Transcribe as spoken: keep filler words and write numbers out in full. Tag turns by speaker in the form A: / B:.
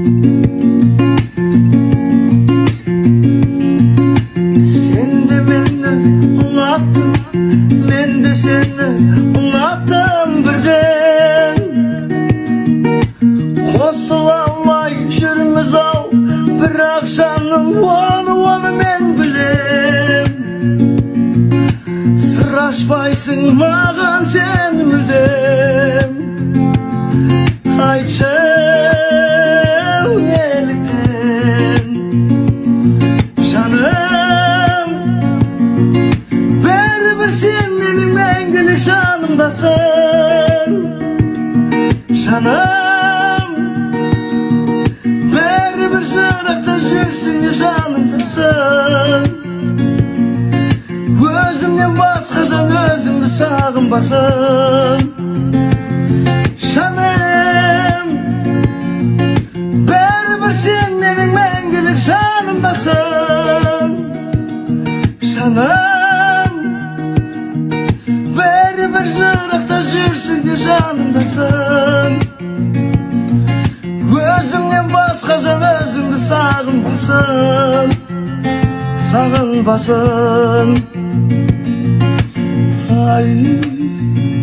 A: Sen de meni unuttun, men de seni unuttum birden. Kosula almay жүрміз ау, бірақ жаным оны оны мен білем. Сыр ашпайсың маған сен мүлдем. Айтшы неліктен жаным, бәрібір сен менің мәңгілік жанымдасың. Жаным, бәрібір жырақта жүрсің де жанымдасың. Өзімнен басқа жан өзіңді сағынбасын. Жаным, бәрібір сен менің мәңгілік жанымдасың. Жаным, бәрібір жырақта жүрсің де жанымдасың. Өзімнен басқа жан өзіңді сағынбасын. Сағынбасын. Ay